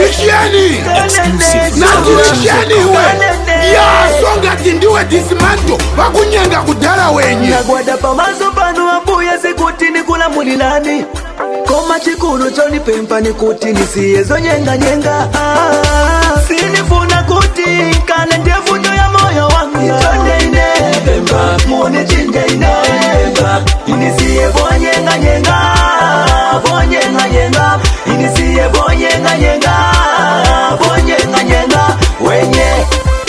Nisheni we ya songa tindiwe dismanto bakunyenga kudala wenye nagwada pamaso pano ambuye sikuti nikula mulilani koma chikulu choni pempa nikuti nisiyezo nyenga sinifuna kuti kale ndefuto ya moyo wangu chonde ine pempa mune chinje ine pempa inisiye bonyenga inisiye bonyenga wenye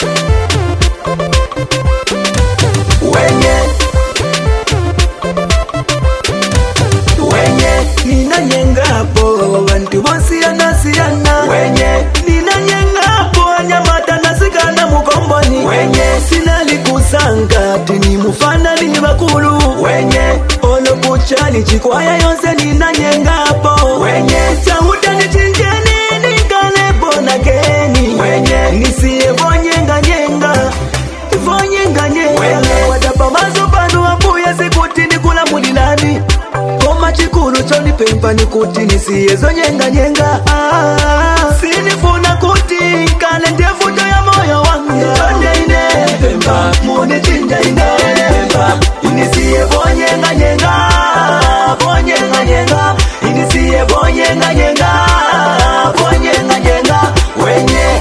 nina nyengapo wantu bosiyana wenye nina nyengapo anyamata nasikana mukomboni wenye sinali kusanga tini mufana ni bakulu wenye olo kuchali chikwaya yonse nina nyengapo wenye chahuta ni chinjeni nikalebo na geni wenye nisiye bonyenga wadapa maso panu ambuye sikuti nikula mulilani koma chikulu choni pempa nikuti nisiyezo nyenga sinifuna kuti kale ndefuto ya moyo wangu chonde ine pempa mune chinja ine pempa inisiye bonyenga inisiye bonyenga wenye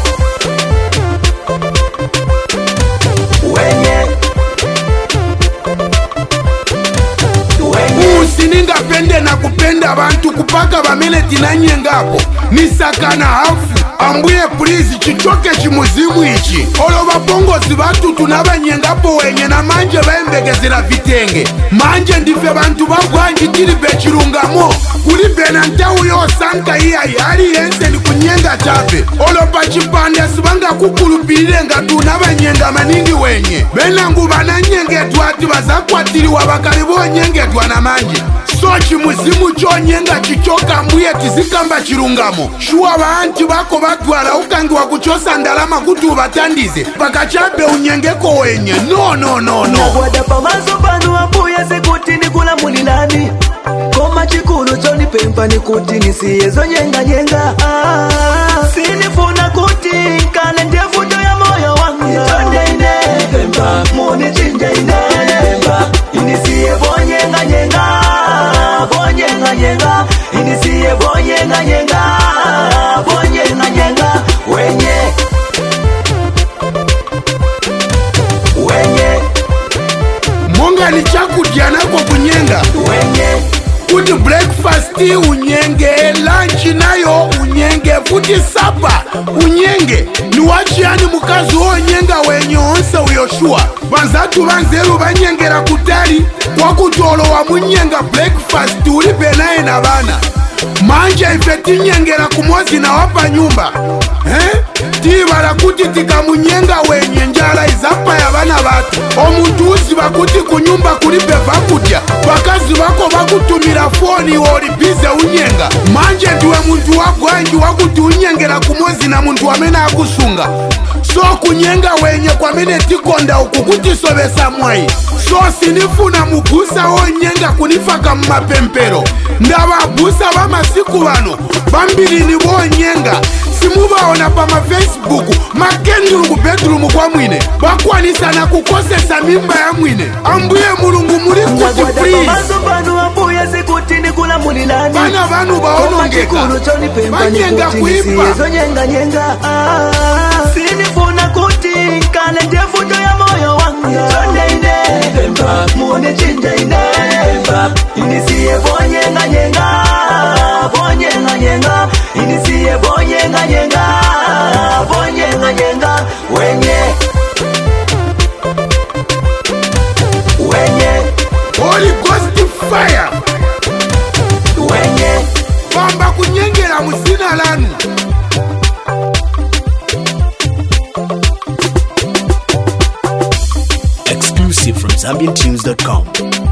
usininga pende na kupenda abantu kupaka bamileti na nyengapo nisakana hafu ambuye please chichoke chimuzimu ichi olo babongozi batu tunabanyengapo wenye na manje baembegezera vitenge manje ndife bantu bagwanji tiri bechirungamo kuri benanta uyo sanka iya yari yense ni kunyenga chape olo pachipande sibanga kukulupirire ngatu nabanyenga maningi wenye benangu bananyengetwa ati bazakwatiriwa bakalibo nyengetwa na manje sochi muzimu chonyenga chichoka mbuye tizikamba chirungamo shuwa baanti bako batwala ukangi wakuchosa ndalama kuti ubatandize pakachabe unyengeko wenye no nagwada pamaso panu ambuye sikuti nikula mulilani koma chikulu choni pempa nikuti nisiyezo nyenga sinifuna kuti kale ndefuto ya moyo wangu chonde ine pempa mune chinja ine pempa inisiye bonyenga inisiye bonyenga wenye monga ni chakudya nako kunyenga wenye kuti breakfast unyenge lunch nayo unyenge futi sapa unyenge ni wachiani mukazi wonyenga wenye onse uyoshua banzatu banzeru banyengera kutali kwakutolo wa munyenga breakfast ulipe naye na bana manje ife tinyengera kumozi na wapa nyumba tibala kuti tikamunyenga wenye njala izapa ya bana batu omuntu uzi bakuti kunyumba kulipe vakudya bakazi bako bakutumira foni olibize unyenga manje ndiwe muntu wagwanji wakuti unyengera kumozi na muntu wamena akusunga so kunyenga wenye kwamene tikonda ukukuti sobesa mwai so sinifuna mugusa onyenga kunifaka mmapempero ndabagusa bamasiku bano bambilini bonyenga simubaona pa Facebook makenduru ku bedroom kwa mwine bakwanisa na kukosesa mimba ya mwine ambuye mulungu muri kuti please ambuye sikuti nikula mulilani bana banu baonongeka banyenga kuimba nyenga sinifuna kuti kale ndefuto ya moyo wangu chonde ine pempa mune chinja ine pempa inisiye bonyenga inisiye bonyenga wenye Holy Ghost fire wenye bamba kunyengera musina lanu exclusive from ZambianTunes.com.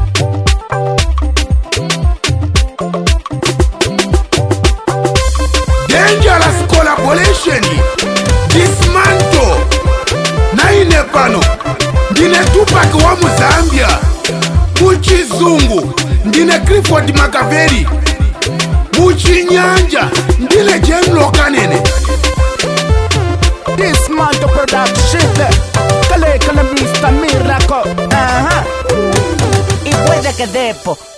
Dangerous collaboration dismantle naine pano ndine Tupac wa Muzambia muchizungu ndine Clifford Makaveli muchinyanja ndine General Kanene que depo